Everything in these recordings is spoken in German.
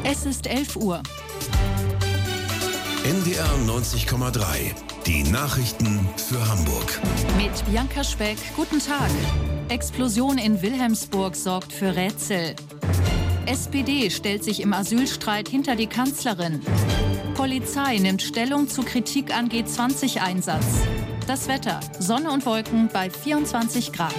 Es ist 11 Uhr. NDR 90,3. Die Nachrichten für Hamburg. Mit Bianca Speck. Guten Tag. Explosion in Wilhelmsburg sorgt für Rätsel. SPD stellt sich im Asylstreit hinter die Kanzlerin. Polizei nimmt Stellung zu Kritik an G20-Einsatz. Das Wetter: Sonne und Wolken bei 24 Grad.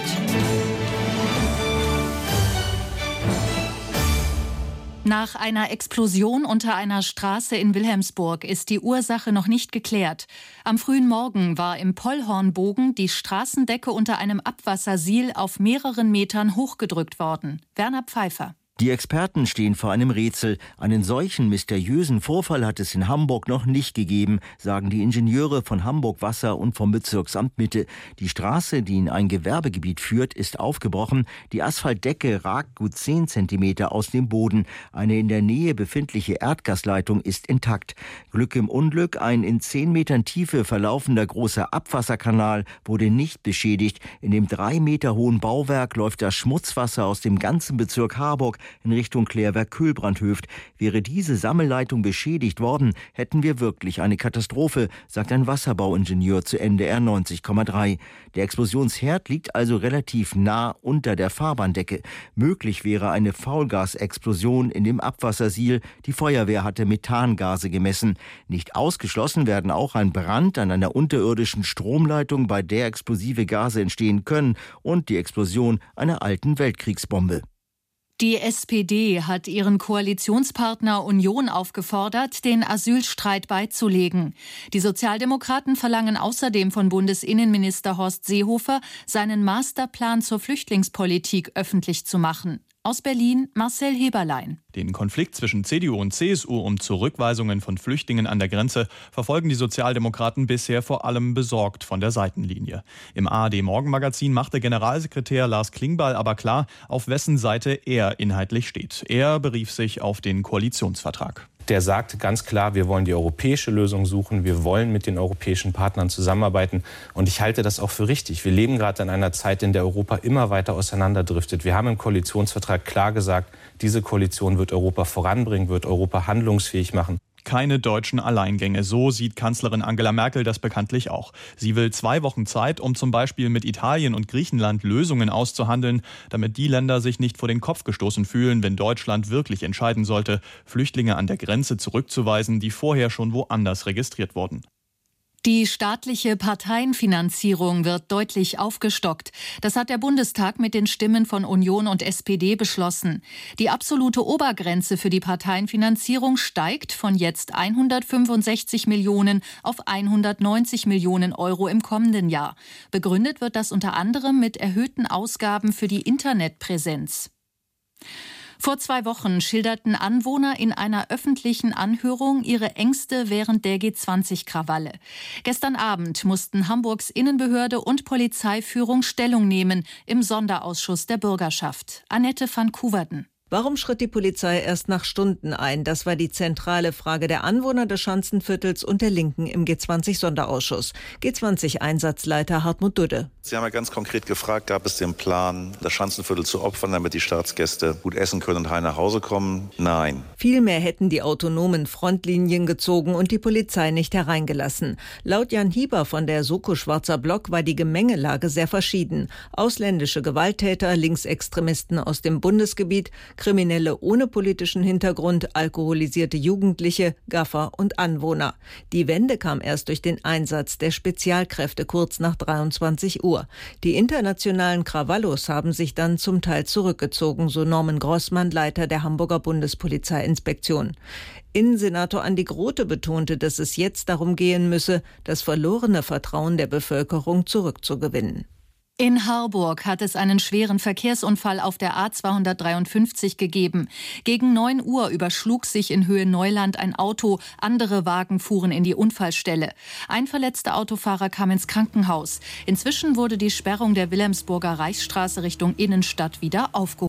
Nach einer Explosion unter einer Straße in Wilhelmsburg ist die Ursache noch nicht geklärt. Am frühen Morgen war im Pollhornbogen die Straßendecke unter einem Abwassersiel auf mehreren Metern hochgedrückt worden. Werner Pfeiffer. Die Experten stehen vor einem Rätsel. Einen solchen mysteriösen Vorfall hat es in Hamburg noch nicht gegeben, sagen die Ingenieure von Hamburg Wasser und vom Bezirksamt Mitte. Die Straße, die in ein Gewerbegebiet führt, ist aufgebrochen. Die Asphaltdecke ragt gut 10 Zentimeter aus dem Boden. Eine in der Nähe befindliche Erdgasleitung ist intakt. Glück im Unglück: ein in 10 Metern Tiefe verlaufender großer Abwasserkanal wurde nicht beschädigt. In dem 3 Meter hohen Bauwerk läuft das Schmutzwasser aus dem ganzen Bezirk Harburg in Richtung Klärwerk-Köhlbrandhöft. Wäre diese Sammelleitung beschädigt worden, hätten wir wirklich eine Katastrophe, sagt ein Wasserbauingenieur zu NDR 90,3. Der Explosionsherd liegt also relativ nah unter der Fahrbahndecke. Möglich wäre eine Faulgasexplosion in dem Abwassersiel. Die Feuerwehr hatte Methangase gemessen. Nicht ausgeschlossen werden auch ein Brand an einer unterirdischen Stromleitung, bei der explosive Gase entstehen können, und die Explosion einer alten Weltkriegsbombe. Die SPD hat ihren Koalitionspartner Union aufgefordert, den Asylstreit beizulegen. Die Sozialdemokraten verlangen außerdem von Bundesinnenminister Horst Seehofer, seinen Masterplan zur Flüchtlingspolitik öffentlich zu machen. Aus Berlin Marcel Heberlein. Den Konflikt zwischen CDU und CSU um Zurückweisungen von Flüchtlingen an der Grenze verfolgen die Sozialdemokraten bisher vor allem besorgt von der Seitenlinie. Im ARD-Morgenmagazin machte Generalsekretär Lars Klingbeil aber klar, auf wessen Seite er inhaltlich steht. Er berief sich auf den Koalitionsvertrag. Der sagt ganz klar, wir wollen die europäische Lösung suchen, wir wollen mit den europäischen Partnern zusammenarbeiten. Und ich halte das auch für richtig. Wir leben gerade in einer Zeit, in der Europa immer weiter auseinanderdriftet. Wir haben im Koalitionsvertrag klar gesagt, diese Koalition wird Europa voranbringen, wird Europa handlungsfähig machen. Keine deutschen Alleingänge, so sieht Kanzlerin Angela Merkel das bekanntlich auch. Sie will 2 Wochen Zeit, um zum Beispiel mit Italien und Griechenland Lösungen auszuhandeln, damit die Länder sich nicht vor den Kopf gestoßen fühlen, wenn Deutschland wirklich entscheiden sollte, Flüchtlinge an der Grenze zurückzuweisen, die vorher schon woanders registriert wurden. Die staatliche Parteienfinanzierung wird deutlich aufgestockt. Das hat der Bundestag mit den Stimmen von Union und SPD beschlossen. Die absolute Obergrenze für die Parteienfinanzierung steigt von jetzt 165 Millionen auf 190 Millionen Euro im kommenden Jahr. Begründet wird das unter anderem mit erhöhten Ausgaben für die Internetpräsenz. Vor 2 Wochen schilderten Anwohner in einer öffentlichen Anhörung ihre Ängste während der G20-Krawalle. Gestern Abend mussten Hamburgs Innenbehörde und Polizeiführung Stellung nehmen im Sonderausschuss der Bürgerschaft. Annette van Koeverden. Warum schritt die Polizei erst nach Stunden ein? Das war die zentrale Frage der Anwohner des Schanzenviertels und der Linken im G20-Sonderausschuss. G20-Einsatzleiter Hartmut Dudde. Sie haben ja ganz konkret gefragt, gab es den Plan, das Schanzenviertel zu opfern, damit die Staatsgäste gut essen können und heil nach Hause kommen? Nein. Vielmehr hätten die autonomen Frontlinien gezogen und die Polizei nicht hereingelassen. Laut Jan Hieber von der Soko Schwarzer Block war die Gemengelage sehr verschieden. Ausländische Gewalttäter, Linksextremisten aus dem Bundesgebiet, Kriminelle ohne politischen Hintergrund, alkoholisierte Jugendliche, Gaffer und Anwohner. Die Wende kam erst durch den Einsatz der Spezialkräfte kurz nach 23 Uhr. Die internationalen Krawallos haben sich dann zum Teil zurückgezogen, so Norman Grossmann, Leiter der Hamburger Bundespolizeiinspektion. Innensenator Andi Grote betonte, dass es jetzt darum gehen müsse, das verlorene Vertrauen der Bevölkerung zurückzugewinnen. In Harburg hat es einen schweren Verkehrsunfall auf der A253 gegeben. Gegen 9 Uhr überschlug sich in Höhe Neuland ein Auto. Andere Wagen fuhren in die Unfallstelle. Ein verletzter Autofahrer kam ins Krankenhaus. Inzwischen wurde die Sperrung der Wilhelmsburger Reichsstraße Richtung Innenstadt wieder aufgehoben.